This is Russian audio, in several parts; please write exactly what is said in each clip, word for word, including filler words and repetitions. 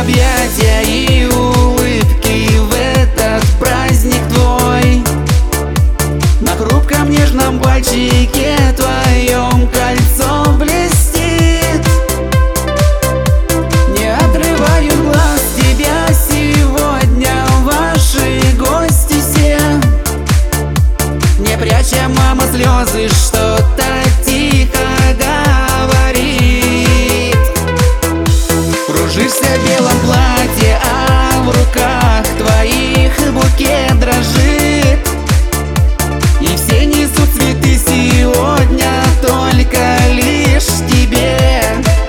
объятия и улыбки в этот праздник твой. На хрупком нежном пальчике твоем кольцо блестит. Не отрываю глаз тебя сегодня, ваши гости все. Не пряча, мама, слезы, что-то тихо говорит. Кружишься в белом платье, а в руках твоих букет дрожит. И все несут цветы сегодня только лишь тебе.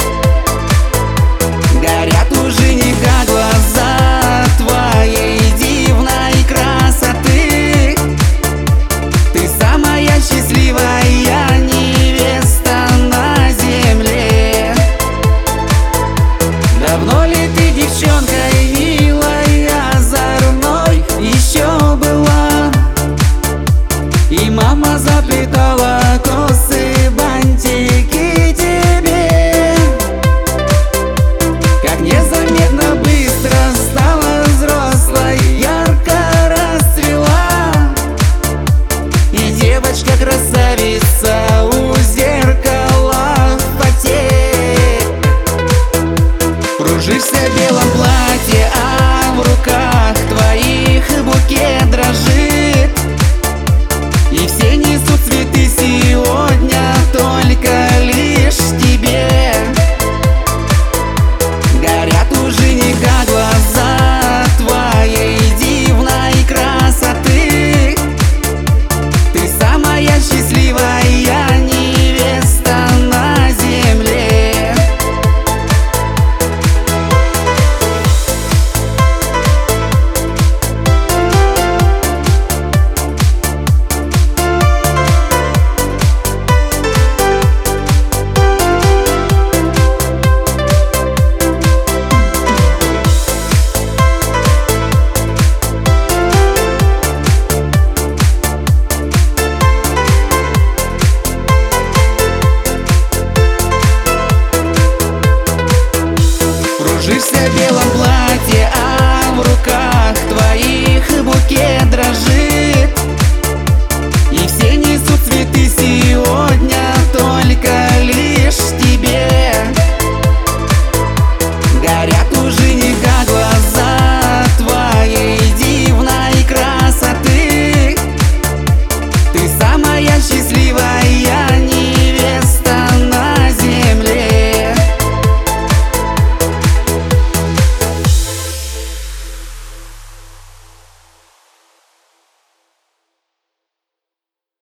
Горят у жениха глаза твоей дивной красоты. Ты самая счастливая невеста на земле. Давно ли ты девчонкой милой, озорной еще была? И мама заплетала косы, бантики тебе. Как незаметно быстро стала взрослой, ярко расцвела. И девочка-красавица у зеркала в поте. Кружишься в белом платье, а в руках твоих букет дрожит. И все несут цветы сегодня только лишь тебе. Горят у жениха глаза твоей дивной красоты. Ты самая счастливая невеста на земле. Кружишься в белом платье, а в руках